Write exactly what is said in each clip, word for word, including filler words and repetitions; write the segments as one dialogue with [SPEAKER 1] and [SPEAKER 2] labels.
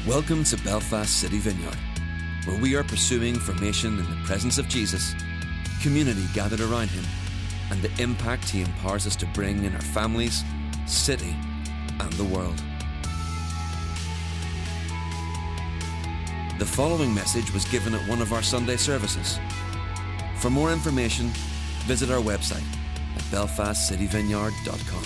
[SPEAKER 1] Welcome to Belfast City Vineyard, where we are pursuing formation in the presence of Jesus, community gathered around him, and the impact he empowers us to bring in our families, city, and the world. The following message was given at one of our Sunday services. For more information, visit our website at belfast city vineyard dot com.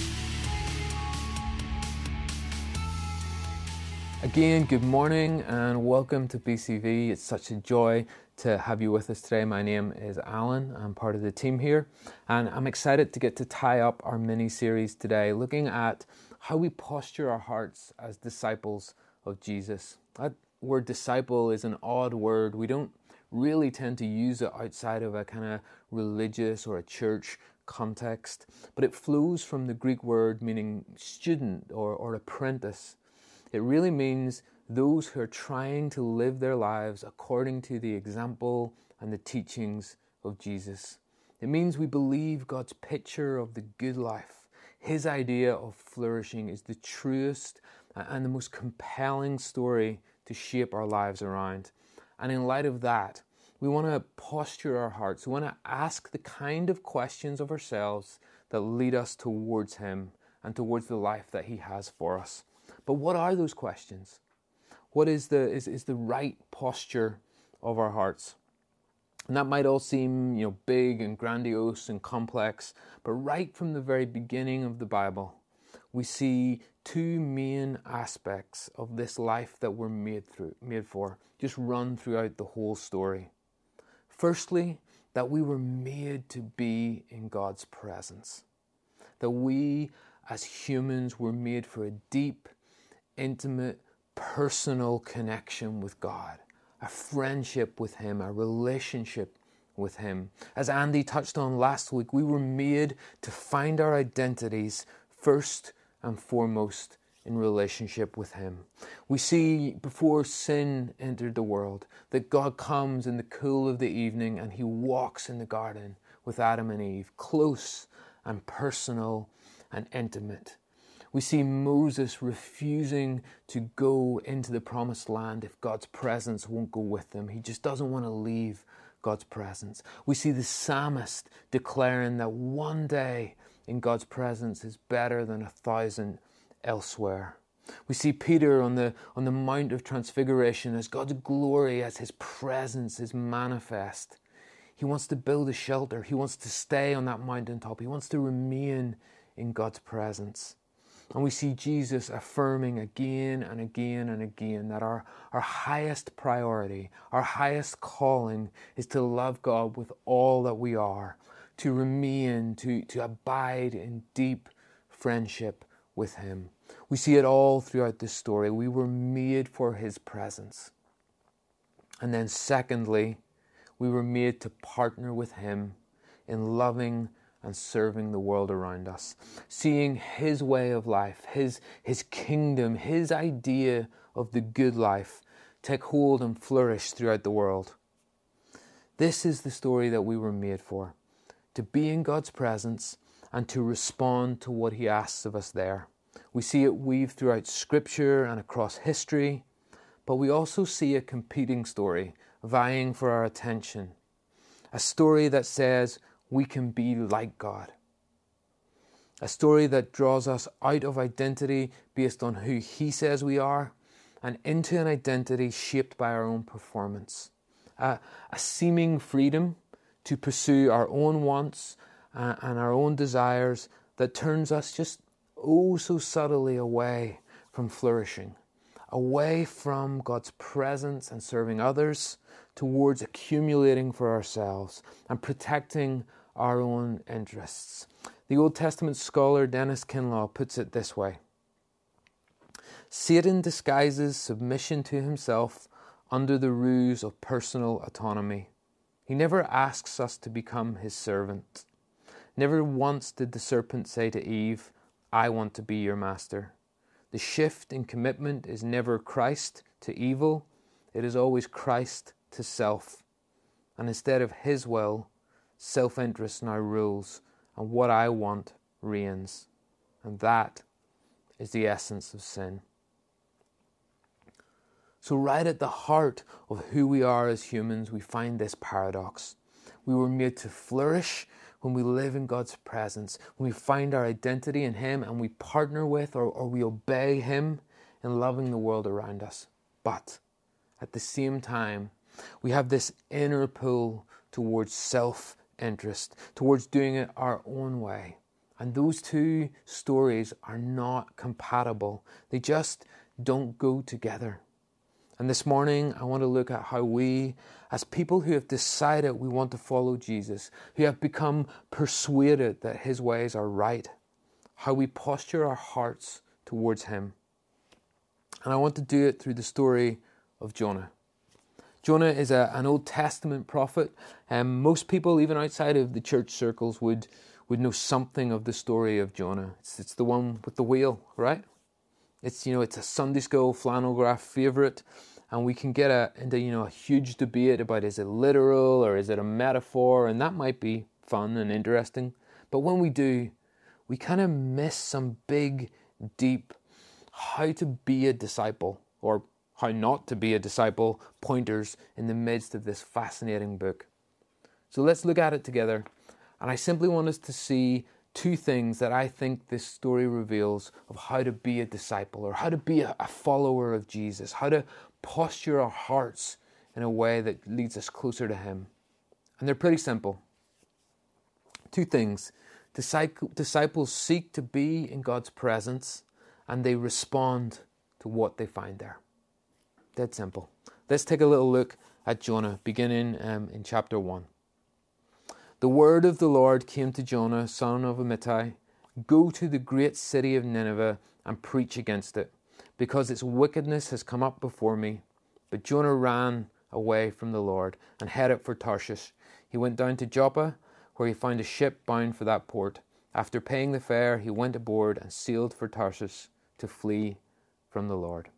[SPEAKER 2] Again, good morning and welcome to B C V. It's such a joy to have you with us today. My name is Alan. I'm part of the team here, and I'm excited to get to tie up our mini-series today, looking at how we posture our hearts as disciples of Jesus. That word disciple is an odd word. We don't really tend to use it outside of a kind of religious or a church context, but it flows from the Greek word meaning student or, or apprentice. It really means those who are trying to live their lives according to the example and the teachings of Jesus. It means we believe God's picture of the good life. His idea of flourishing is the truest and the most compelling story to shape our lives around. And in light of that, we want to posture our hearts. We want to ask the kind of questions of ourselves that lead us towards Him and towards the life that He has for us. But what are those questions? What is the is, is the right posture of our hearts? And that might all seem, you know, big and grandiose and complex, but right from the very beginning of the Bible, we see two main aspects of this life that we're made through, made for, just run throughout the whole story. Firstly, that we were made to be in God's presence. That we as humans were made for a deep, intimate, personal connection with God, a friendship with Him, a relationship with Him. As Andy touched on last week, we were made to find our identities first and foremost in relationship with Him. We see before sin entered the world that God comes in the cool of the evening and He walks in the garden with Adam and Eve, close and personal and intimate. We see Moses refusing to go into the promised land if God's presence won't go with them. He just doesn't want to leave God's presence. We see the psalmist declaring that one day in God's presence is better than a thousand elsewhere. We see Peter on the on the Mount of Transfiguration as God's glory, as His presence is manifest. He wants to build a shelter. He wants to stay on that mountaintop. He wants to remain in God's presence. And we see Jesus affirming again and again and again that our, our highest priority, our highest calling is to love God with all that we are, to remain, to, to abide in deep friendship with Him. We see it all throughout this story. We were made for His presence. And then secondly, we were made to partner with Him in loving and serving the world around us, seeing His way of life, His, His kingdom, His idea of the good life take hold and flourish throughout the world. This is the story that we were made for, to be in God's presence and to respond to what He asks of us there. We see it weaved throughout Scripture and across history, but we also see a competing story vying for our attention, a story that says we can be like God. A story that draws us out of identity based on who He says we are and into an identity shaped by our own performance. Uh, a seeming freedom to pursue our own wants uh, and our own desires that turns us just oh so subtly away from flourishing, away from God's presence and serving others, towards accumulating for ourselves and protecting our own interests. The Old Testament scholar Dennis Kinlaw puts it this way: Satan disguises submission to himself under the ruse of personal autonomy. He never asks us to become his servant. Never once did the serpent say to Eve, "I want to be your master." The shift in commitment is never Christ to evil. It is always Christ to self. And instead of His will, self-interest now rules, and what I want reigns. And that is the essence of sin. So right at the heart of who we are as humans, we find this paradox. We were made to flourish when we live in God's presence, when we find our identity in Him and we partner with or, or we obey Him in loving the world around us. But at the same time, we have this inner pull towards self-interest, towards doing it our own way. And those two stories are not compatible. They just don't go together. And this morning, I want to look at how we, as people who have decided we want to follow Jesus, who have become persuaded that His ways are right, how we posture our hearts towards Him. And I want to do it through the story of Jonah. Jonah is a, an Old Testament prophet, and most people, even outside of the church circles, would, would know something of the story of Jonah. It's, it's the one with the whale, right? It's, you know, it's a Sunday school flannel graph favourite, and we can get a, into, you know, a huge debate about is it literal or is it a metaphor, and that might be fun and interesting. But when we do, we kind of miss some big, deep, how to be a disciple, or how not to be a disciple, pointers in the midst of this fascinating book. So let's look at it together, and I simply want us to see two things that I think this story reveals of how to be a disciple or how to be a, a follower of Jesus, how to posture our hearts in a way that leads us closer to Him. And they're pretty simple. Two things. Disciples seek to be in God's presence and they respond to what they find there. Dead simple. Let's take a little look at Jonah, beginning um, in chapter one. The word of the Lord came to Jonah, son of Amittai, go to the great city of Nineveh and preach against it, because its wickedness has come up before me. But Jonah ran away from the Lord and headed for Tarshish. He went down to Joppa, where he found a ship bound for that port. After paying the fare, he went aboard and sailed for Tarshish to flee from the Lord.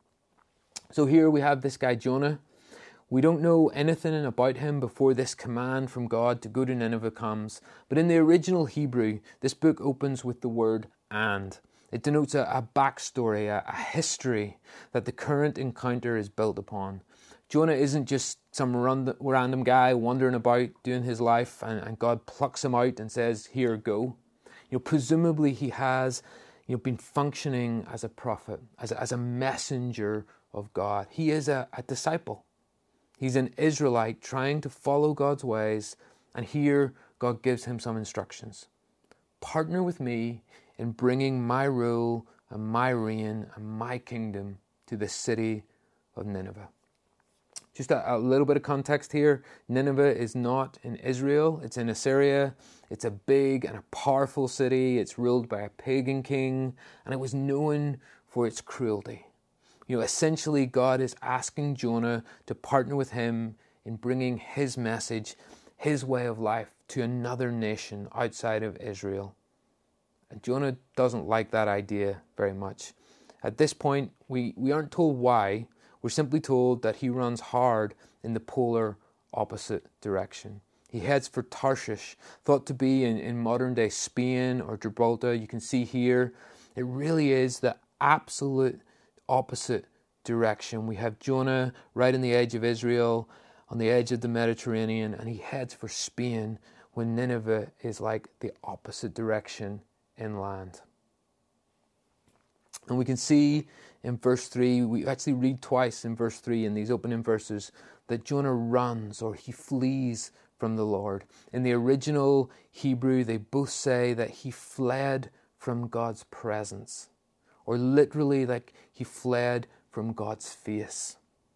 [SPEAKER 2] So here we have this guy Jonah. We don't know anything about him before this command from God to go to Nineveh comes. But in the original Hebrew, this book opens with the word and. It denotes a, a backstory, a, a history that the current encounter is built upon. Jonah isn't just some random, random guy wandering about doing his life and, and God plucks him out and says, here, go. You know, presumably he has you know, been functioning as a prophet, as a, as a messenger of God. He is a, a disciple. He's an Israelite trying to follow God's ways, and here God gives him some instructions. Partner with me in bringing my rule and my reign and my kingdom to the city of Nineveh. Just a, a little bit of context here. Nineveh is not in Israel, it's in Assyria. It's a big and a powerful city. It's ruled by a pagan king, and it was known for its cruelty. You know, essentially, God is asking Jonah to partner with him in bringing his message, his way of life to another nation outside of Israel. And Jonah doesn't like that idea very much. At this point, we, we aren't told why. We're simply told that he runs hard in the polar opposite direction. He heads for Tarshish, thought to be in, in modern-day Spain or Gibraltar. You can see here, it really is the absolute opposite direction. We have Jonah right on the edge of Israel, on the edge of the Mediterranean, and he heads for Spain when Nineveh is like the opposite direction inland. And we can see in verse three, we actually read twice in verse three in these opening verses, that Jonah runs or he flees from the Lord. In the original Hebrew, they both say that he fled from God's presence, or literally like he fled from God's face.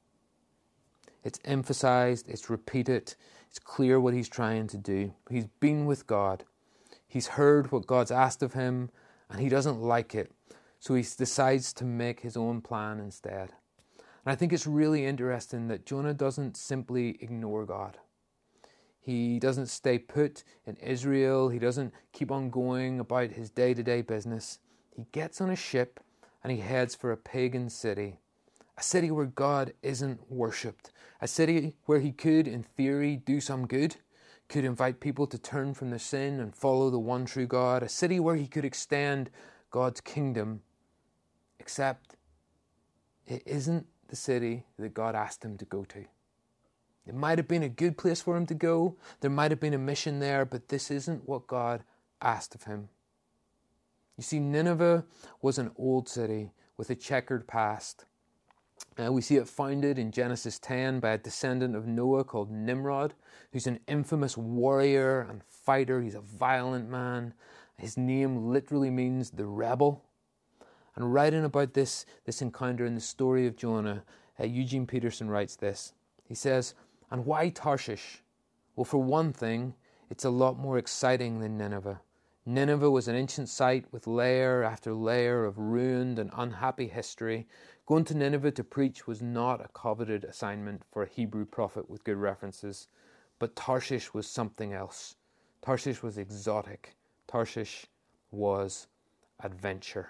[SPEAKER 2] It's emphasized, it's repeated, it's clear what he's trying to do. He's been with God. He's heard what God's asked of him, and he doesn't like it. So he decides to make his own plan instead. And I think it's really interesting that Jonah doesn't simply ignore God. He doesn't stay put in Israel. He doesn't keep on going about his day-to-day business. He gets on a ship and he heads for a pagan city. A city where God isn't worshipped. A city where he could, in theory, do some good. Could invite people to turn from their sin and follow the one true God. A city where he could extend God's kingdom. Except it isn't the the city that God asked him to go to. It might have been a good place for him to go. There might have been a mission there, but this isn't what God asked of him. You see, Nineveh was an old city with a checkered past. Uh, we see it founded in Genesis ten by a descendant of Noah called Nimrod, who's an infamous warrior and fighter. He's a violent man. His name literally means the rebel. And writing about this, this encounter in the story of Jonah, uh, Eugene Peterson writes this. He says, "And why Tarshish? Well, for one thing, it's a lot more exciting than Nineveh. Nineveh was an ancient site with layer after layer of ruined and unhappy history. Going to Nineveh to preach was not a coveted assignment for a Hebrew prophet with good references. But Tarshish was something else. Tarshish was exotic. Tarshish was adventure."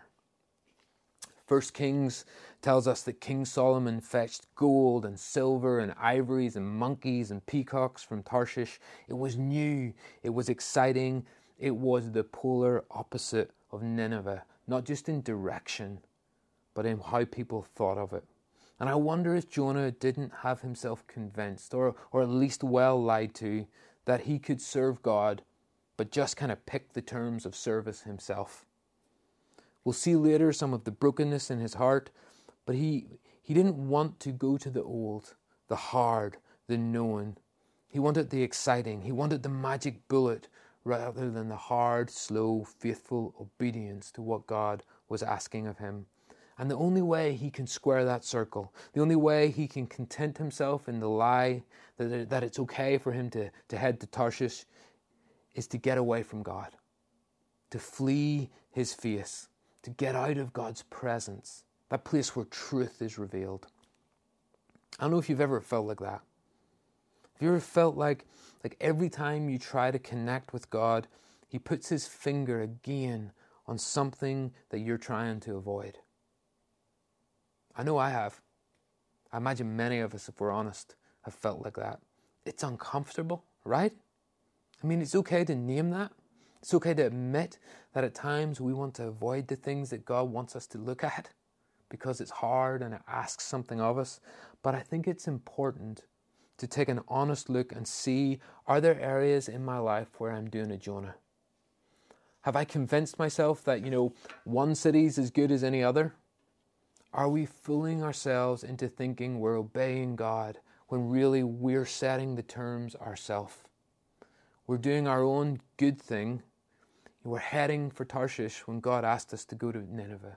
[SPEAKER 2] First Kings tells us that King Solomon fetched gold and silver and ivories and monkeys and peacocks from Tarshish. It was new. It was exciting. It was the polar opposite of Nineveh, not just in direction, but in how people thought of it. And I wonder if Jonah didn't have himself convinced, or, or at least well lied to, that he could serve God, but just kind of pick the terms of service himself. We'll see later some of the brokenness in his heart, but he, he didn't want to go to the old, the hard, the known. He wanted the exciting. He wanted the magic bullet rather than the hard, slow, faithful obedience to what God was asking of him. And the only way he can square that circle, the only way he can content himself in the lie that, that it's okay for him to, to head to Tarshish, is to get away from God, to flee his face, to get out of God's presence, that place where truth is revealed. I don't know if you've ever felt like that. Have you ever felt like, like every time you try to connect with God, he puts his finger again on something that you're trying to avoid? I know I have. I imagine many of us, if we're honest, have felt like that. It's uncomfortable, right? I mean, it's okay to name that. It's okay to admit that at times we want to avoid the things that God wants us to look at because it's hard and it asks something of us. But I think it's important to take an honest look and see, are there areas in my life where I'm doing a Jonah? Have I convinced myself that, you know, one city's as good as any other? Are we fooling ourselves into thinking we're obeying God when really we're setting the terms ourselves? We're doing our own good thing. We're heading for Tarshish when God asked us to go to Nineveh.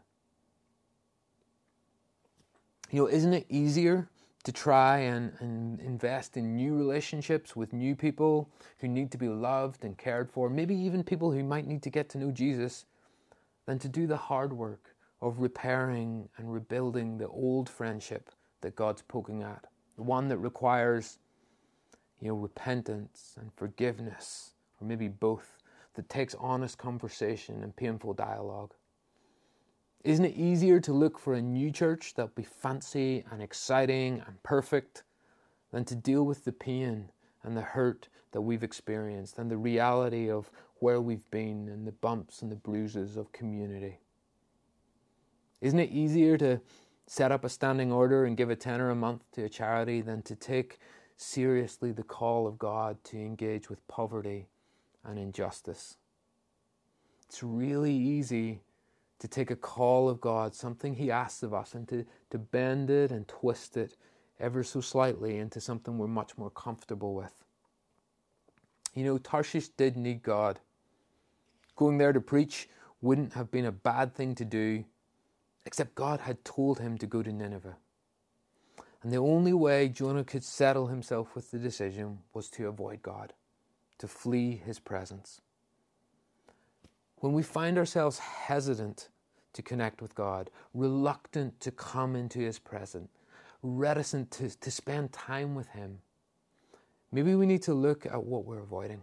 [SPEAKER 2] You know, isn't it easier to try and, and invest in new relationships with new people who need to be loved and cared for, maybe even people who might need to get to know Jesus, than to do the hard work of repairing and rebuilding the old friendship that God's poking at, the one that requires, you know, repentance and forgiveness, or maybe both, that takes honest conversation and painful dialogue? Isn't it easier to look for a new church that'll be fancy and exciting and perfect than to deal with the pain and the hurt that we've experienced and the reality of where we've been and the bumps and the bruises of community? Isn't it easier to set up a standing order and give a tenner a month to a charity than to take seriously the call of God to engage with poverty and injustice? It's really easy to take a call of God, something he asks of us, and to, to bend it and twist it ever so slightly into something we're much more comfortable with. You know, Tarshish did need God. Going there to preach wouldn't have been a bad thing to do, except God had told him to go to Nineveh. And the only way Jonah could settle himself with the decision was to avoid God, to flee his presence. When we find ourselves hesitant to connect with God, reluctant to come into his presence, reticent to, to spend time with him, maybe we need to look at what we're avoiding.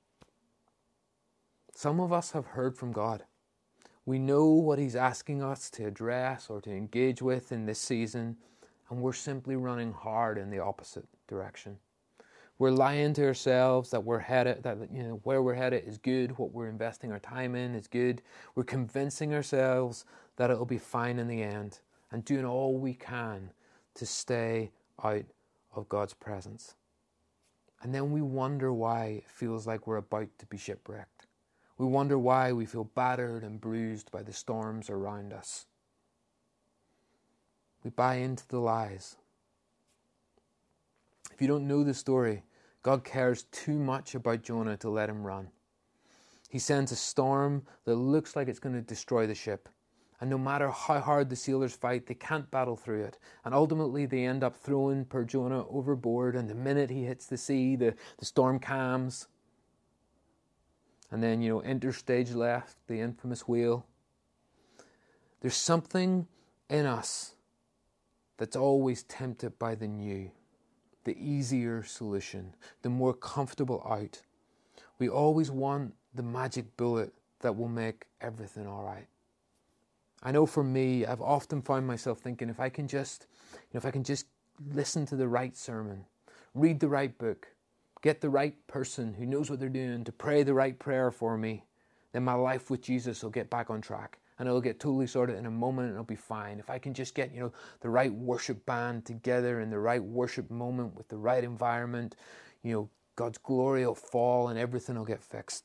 [SPEAKER 2] Some of us have heard from God. We know what he's asking us to address or to engage with in this season, and we're simply running hard in the opposite direction. We're lying to ourselves that we're headed, that you know where we're headed is good, what we're investing our time in is good. We're convincing ourselves that it'll be fine in the end, and doing all we can to stay out of God's presence. And then we wonder why it feels like we're about to be shipwrecked. We wonder why we feel battered and bruised by the storms around us. We buy into the lies. If you don't know the story, God cares too much about Jonah to let him run. He sends a storm that looks like it's going to destroy the ship. And no matter how hard the sailors fight, they can't battle through it. And ultimately they end up throwing poor Jonah overboard. And the minute he hits the sea, the, the storm calms. And then, you know, enter stage left, the infamous whale. There's something in us that's always tempted by the new, the easier solution, the more comfortable out. We always want the magic bullet that will make everything all right. I know for me, I've often found myself thinking, if I can just, you know, if I can just listen to the right sermon, read the right book, get the right person who knows what they're doing to pray the right prayer for me, then my life with Jesus will get back on track. And it'll get totally sorted in a moment and it'll be fine. If I can just get, you know, the right worship band together in the right worship moment with the right environment, you know, God's glory will fall and everything will get fixed.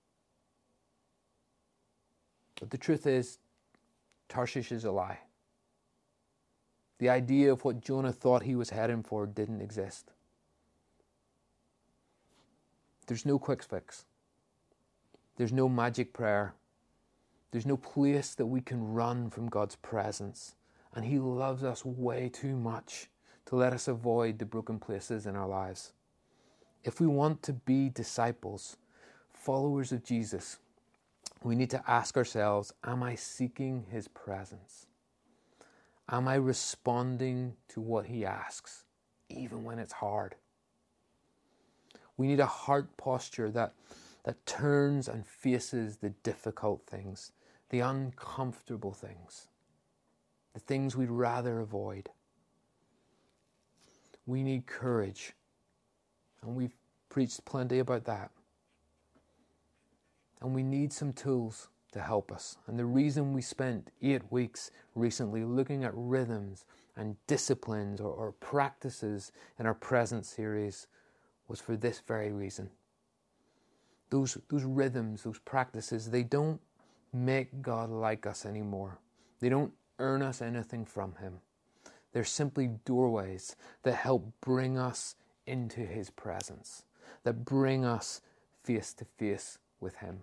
[SPEAKER 2] But the truth is, Tarshish is a lie. The idea of what Jonah thought he was heading for didn't exist. There's no quick fix. There's no magic prayer. There's no place that we can run from God's presence. And He loves us way too much to let us avoid the broken places in our lives. If we want to be disciples, followers of Jesus, we need to ask ourselves, am I seeking His presence? Am I responding to what He asks, even when it's hard? We need a heart posture that, that turns and faces the difficult things, the uncomfortable things, the things we'd rather avoid. We need courage, and we've preached plenty about that. And we need some tools to help us. And the reason we spent eight weeks recently looking at rhythms and disciplines or, or practices in our present series was for this very reason. Those, those rhythms, those practices, they don't make God like us anymore. They don't earn us anything from Him. They're simply doorways that help bring us into His presence, that bring us face to face with Him.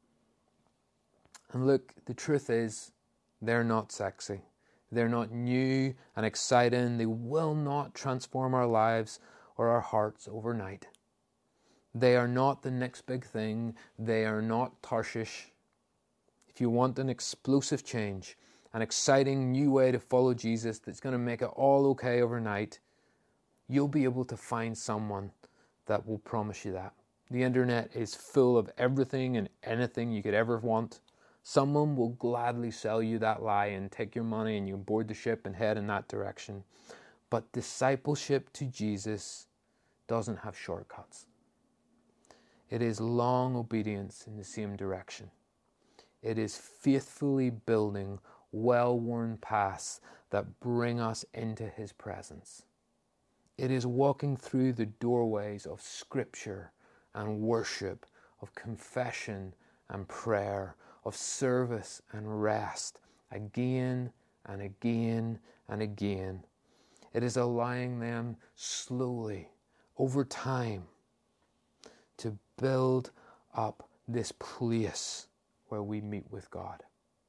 [SPEAKER 2] And look, the truth is, they're not sexy. They're not new and exciting. They will not transform our lives or our hearts overnight. They are not the next big thing. They are not Tarshish. If you want an explosive change, an exciting new way to follow Jesus that's going to make it all okay overnight, you'll be able to find someone that will promise you that. The internet is full of everything and anything you could ever want. Someone will gladly sell you that lie and take your money and you board the ship and head in that direction. But discipleship to Jesus doesn't have shortcuts. It is long obedience in the same direction. It is faithfully building well-worn paths that bring us into His presence. It is walking through the doorways of Scripture and worship, of confession and prayer, of service and rest, again and again and again. It is allowing them slowly, over time, to build up this place where we meet with God.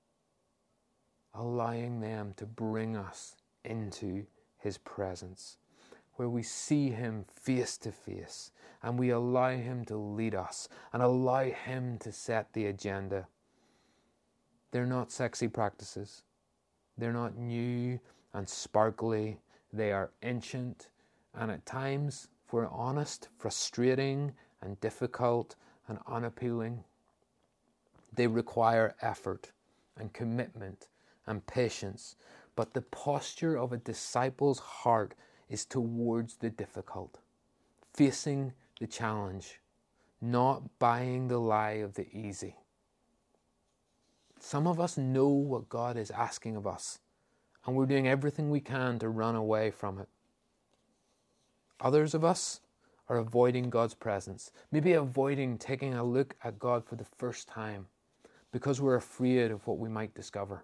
[SPEAKER 2] Allowing them to bring us into His presence, where we see Him face to face, and we allow Him to lead us, and allow Him to set the agenda. They're not sexy practices. They're not new and sparkly. They are ancient, and at times, if we're honest, frustrating and difficult and unappealing. They require effort and commitment and patience, but the posture of a disciple's heart is towards the difficult, facing the challenge, not buying the lie of the easy. Some of us know what God is asking of us, and we're doing everything we can to run away from it. Others of us are avoiding God's presence, maybe avoiding taking a look at God for the first time because we're afraid of what we might discover.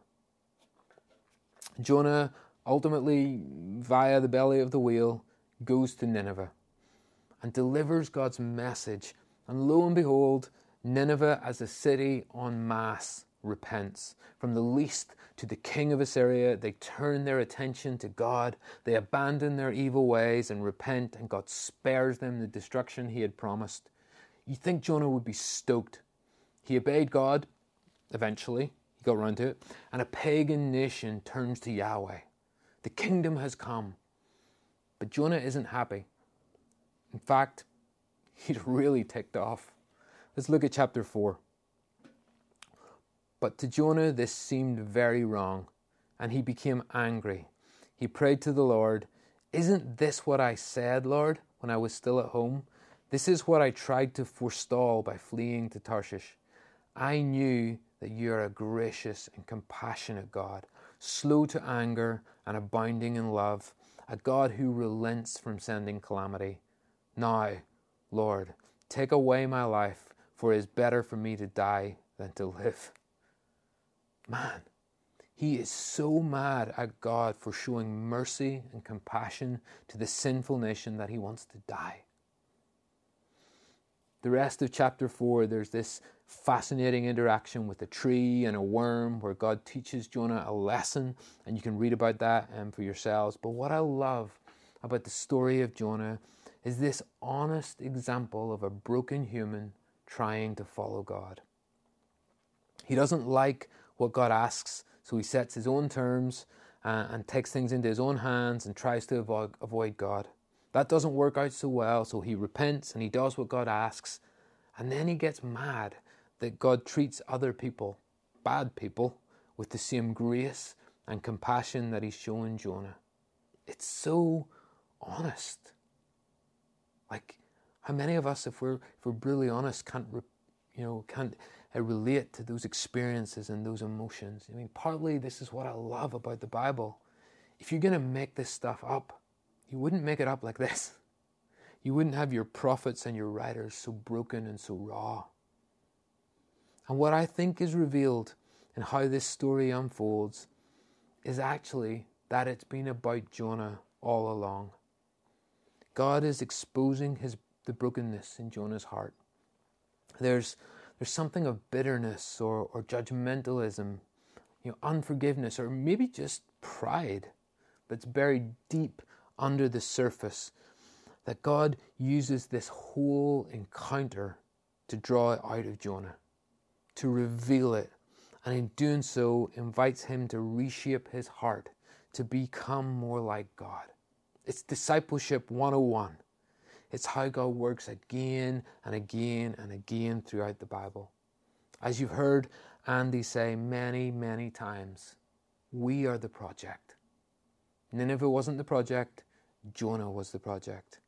[SPEAKER 2] Jonah ultimately, via the belly of the whale, goes to Nineveh and delivers God's message. And lo and behold, Nineveh as a city en masse repents. From the least to the king of Assyria, they turn their attention to God. They abandon their evil ways and repent, and God spares them the destruction he had promised. You think Jonah would be stoked. He obeyed God, eventually. He got around to it. And a pagan nation turns to Yahweh. The kingdom has come. But Jonah isn't happy. In fact, he's really ticked off. Let's look at chapter four. But to Jonah this seemed very wrong, and he became angry. He prayed to the Lord, "Isn't this what I said, Lord, when I was still at home? This is what I tried to forestall by fleeing to Tarshish. I knew that you are a gracious and compassionate God, slow to anger and abounding in love, a God who relents from sending calamity. Now, Lord, take away my life, for it is better for me to die than to live." Man, he is so mad at God for showing mercy and compassion to the sinful nation that he wants to die. The rest of chapter four, there's this fascinating interaction with a tree and a worm where God teaches Jonah a lesson, and you can read about that um, for yourselves. But what I love about the story of Jonah is this honest example of a broken human trying to follow God. He doesn't like what God asks, so he sets his own terms uh, and takes things into his own hands and tries to avoid, avoid God. That doesn't work out so well, so he repents and he does what God asks, and then he gets mad that God treats other people, bad people, with the same grace and compassion that he's shown Jonah. It's so honest. Like, how many of us, if we're if we're brutally honest, can't re, you know can't uh, relate to those experiences and those emotions? I mean, partly this is what I love about the Bible. If you're going to make this stuff up, you wouldn't make it up like this. You wouldn't have your prophets and your writers so broken and so raw. And what I think is revealed in how this story unfolds is actually that it's been about Jonah all along. God is exposing his the brokenness in Jonah's heart. There's there's something of bitterness or, or judgmentalism, you know, unforgiveness, or maybe just pride that's buried deep under the surface, that God uses this whole encounter to draw it out of Jonah, to reveal it, and in doing so invites him to reshape his heart to become more like God. It's discipleship one oh one. It's how God works again and again and again throughout the Bible. As you've heard Andy say many, many times, we are the project. Nineveh wasn't the project, Jonah was the project.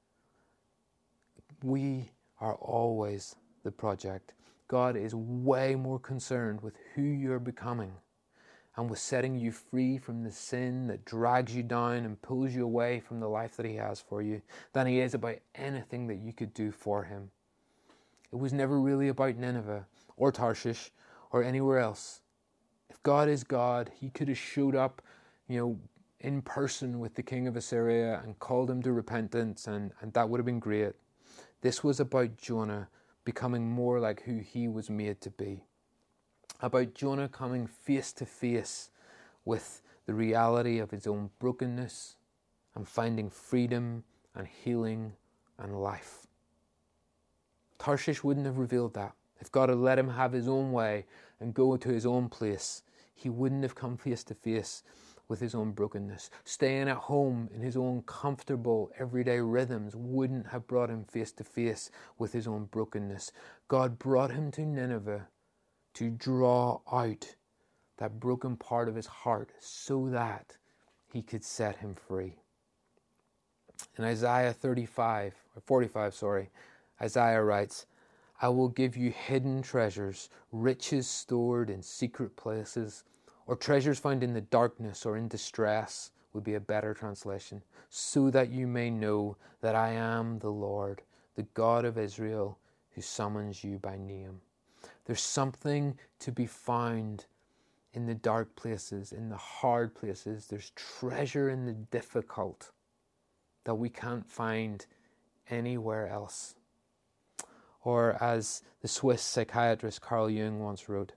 [SPEAKER 2] We are always the project. God is way more concerned with who you're becoming and with setting you free from the sin that drags you down and pulls you away from the life that he has for you than he is about anything that you could do for him. It was never really about Nineveh or Tarshish or anywhere else. If God is God, he could have showed up, you know, in person with the king of Assyria and called him to repentance, and, and that would have been great. This was about Jonah becoming more like who he was made to be. About Jonah coming face to face with the reality of his own brokenness and finding freedom and healing and life. Tarshish wouldn't have revealed that. If God had let him have his own way and go to his own place, he wouldn't have come face to face with his own brokenness. Staying at home in his own comfortable everyday rhythms wouldn't have brought him face to face with his own brokenness. God brought him to Nineveh to draw out that broken part of his heart so that he could set him free. In Isaiah thirty-five, or forty-five, sorry, Isaiah writes, "I will give you hidden treasures, riches stored in secret places. Or treasures found in the darkness or in distress would be a better translation. So that you may know that I am the Lord, the God of Israel, who summons you by name. There's something to be found in the dark places, in the hard places. There's treasure in the difficult that we can't find anywhere else. Or as the Swiss psychiatrist Carl Jung once wrote,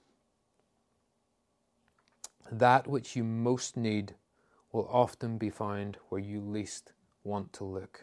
[SPEAKER 2] that which you most need will often be found where you least want to look.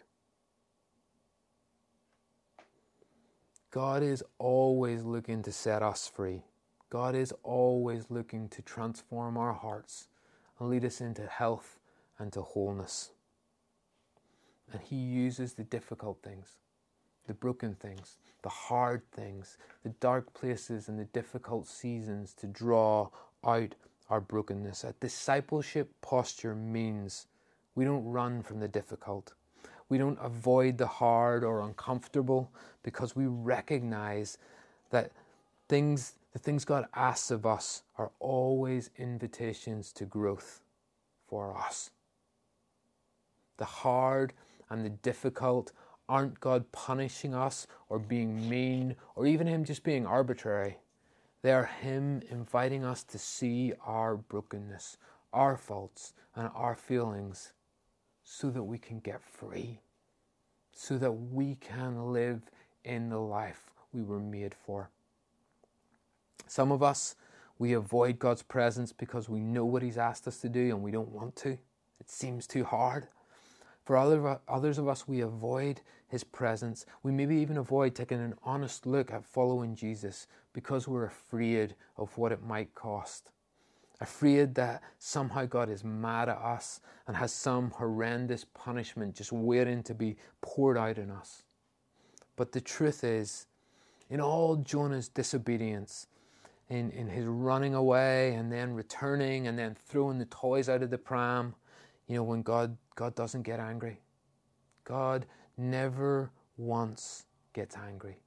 [SPEAKER 2] God is always looking to set us free. God is always looking to transform our hearts and lead us into health and to wholeness. And He uses the difficult things, the broken things, the hard things, the dark places and the difficult seasons to draw out our brokenness. A discipleship posture means we don't run from the difficult. We don't avoid the hard or uncomfortable because we recognize that things, the things God asks of us are always invitations to growth for us. The hard and the difficult aren't God punishing us or being mean or even Him just being arbitrary. They are Him inviting us to see our brokenness, our faults, and our feelings so that we can get free, so that we can live in the life we were made for. Some of us, we avoid God's presence because we know what He's asked us to do and we don't want to. It seems too hard. For other, others of us, we avoid His presence. We maybe even avoid taking an honest look at following Jesus because we're afraid of what it might cost. Afraid that somehow God is mad at us and has some horrendous punishment just waiting to be poured out on us. But the truth is, in all Jonah's disobedience, in, in his running away and then returning and then throwing the toys out of the pram, you know, when God, God doesn't get angry. God never once gets angry.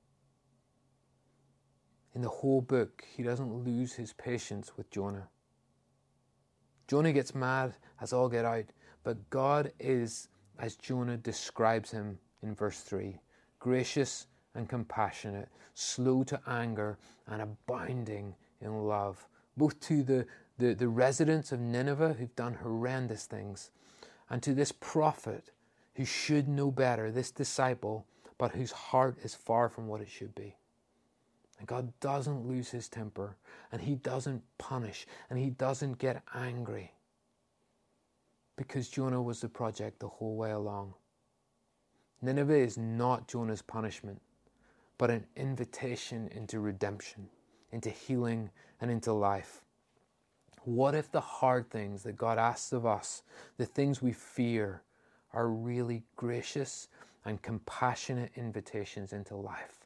[SPEAKER 2] In the whole book, He doesn't lose His patience with Jonah. Jonah gets mad as all get out, but God is, as Jonah describes Him in verse three, gracious and compassionate, slow to anger and abounding in love, both to the, the, the residents of Nineveh who've done horrendous things, and to this prophet who should know better, this disciple, but whose heart is far from what it should be. And God doesn't lose His temper, and He doesn't punish, and He doesn't get angry, because Jonah was the project the whole way along. Nineveh is not Jonah's punishment, but an invitation into redemption, into healing, and into life. What if the hard things that God asks of us, the things we fear, are really gracious and compassionate invitations into life?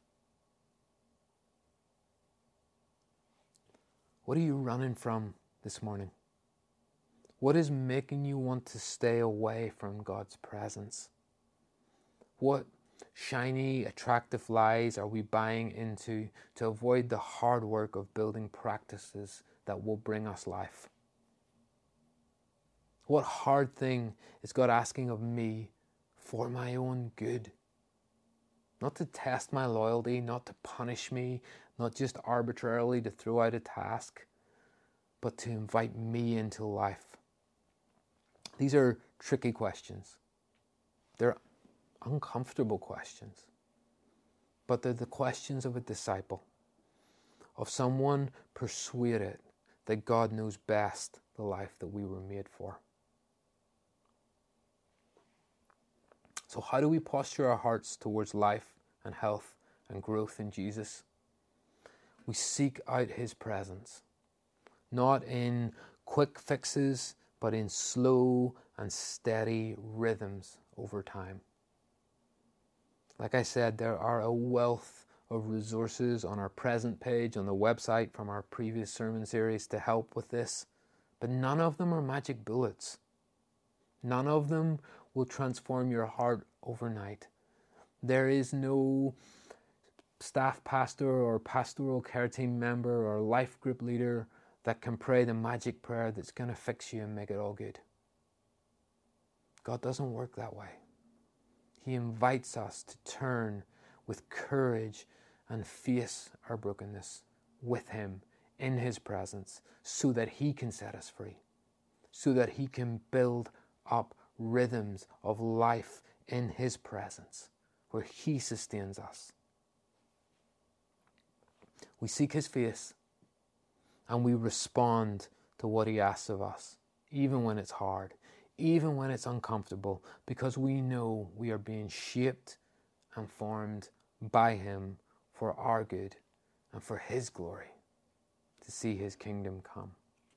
[SPEAKER 2] What are you running from this morning? What is making you want to stay away from God's presence? What shiny, attractive lies are we buying into to avoid the hard work of building practices that will bring us life? What hard thing is God asking of me for my own good? Not to test my loyalty, not to punish me, not just arbitrarily to throw out a task, but to invite me into life. These are tricky questions. They're uncomfortable questions. But they're the questions of a disciple, of someone persuaded that God knows best the life that we were made for. So how do we posture our hearts towards life and health and growth in Jesus? We seek out His presence, not in quick fixes, but in slow and steady rhythms over time. Like I said, there are a wealth of resources on our present page on the website from our previous sermon series to help with this, but none of them are magic bullets. None of them will transform your heart overnight. There is no staff pastor or pastoral care team member or life group leader that can pray the magic prayer that's going to fix you and make it all good. God doesn't work that way. He invites us to turn with courage and face our brokenness with Him in His presence so that He can set us free, so that He can build up rhythms of life in His presence where He sustains us. We seek His face and we respond to what He asks of us, even when it's hard, even when it's uncomfortable, because we know we are being shaped and formed by Him for our good and for His glory, to see His kingdom come.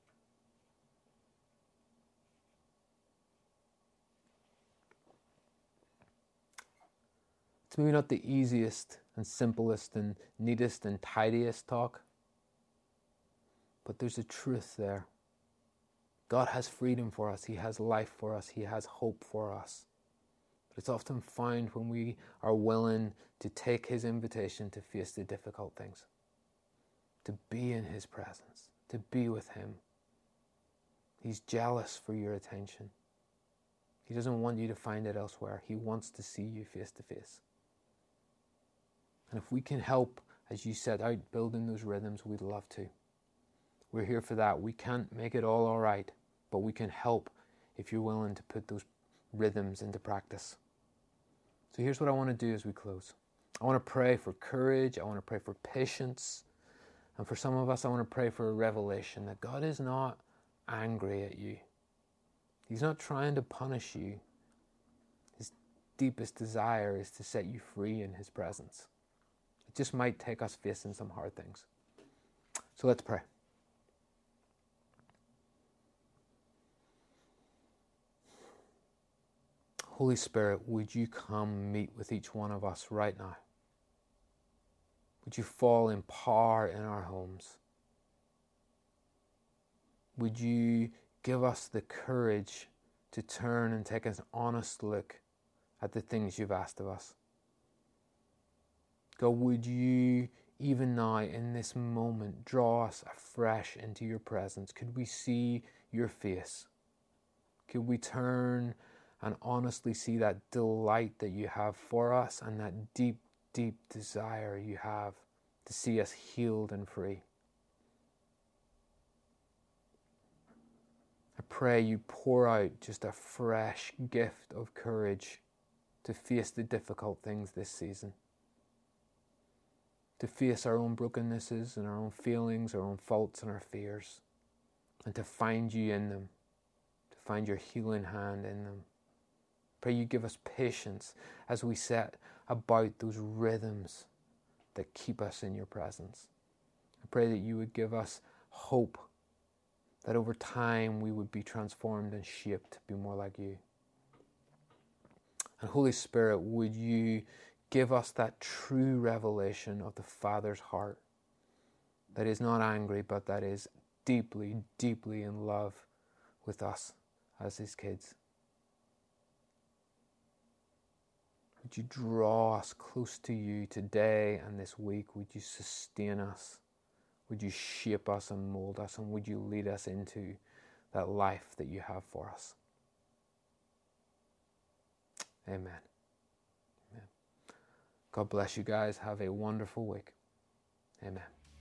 [SPEAKER 2] It's maybe not the easiest and simplest and neatest and tidiest talk, but there's a truth there. God has freedom for us. He has life for us. He has hope for us. But it's often found when we are willing to take His invitation to face the difficult things, to be in His presence, to be with Him. He's jealous for your attention. He doesn't want you to find it elsewhere. He wants to see you face to face. And if we can help, as you set out, building those rhythms, we'd love to. We're here for that. We can't make it all all right, but we can help if you're willing to put those rhythms into practice. So here's what I want to do as we close. I want to pray for courage. I want to pray for patience. And for some of us, I want to pray for a revelation that God is not angry at you. He's not trying to punish you. His deepest desire is to set you free in His presence. It just might take us facing some hard things. So let's pray. Holy Spirit, would you come meet with each one of us right now? Would you fall in power in our homes? Would you give us the courage to turn and take an honest look at the things you've asked of us? God, would you even now in this moment draw us afresh into your presence? Could we see your face? Could we turn and honestly see that delight that you have for us and that deep, deep desire you have to see us healed and free? I pray you pour out just a fresh gift of courage to face the difficult things this season, to face our own brokennesses and our own feelings, our own faults and our fears, and to find you in them, to find your healing hand in them. Pray you give us patience as we set about those rhythms that keep us in your presence. I pray that you would give us hope, that over time we would be transformed and shaped to be more like you. And Holy Spirit, would you give us that true revelation of the Father's heart that is not angry, but that is deeply, deeply in love with us as His kids. Would you draw us close to you today and this week? Would you sustain us? Would you shape us and mold us? And would you lead us into that life that you have for us? Amen. Amen. God bless you guys. Have a wonderful week. Amen.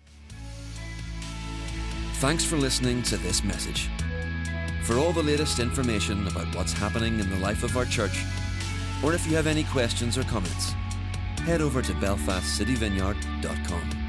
[SPEAKER 1] Thanks for listening to this message. For all the latest information about what's happening in the life of our church, or if you have any questions or comments, head over to belfast city vineyard dot com.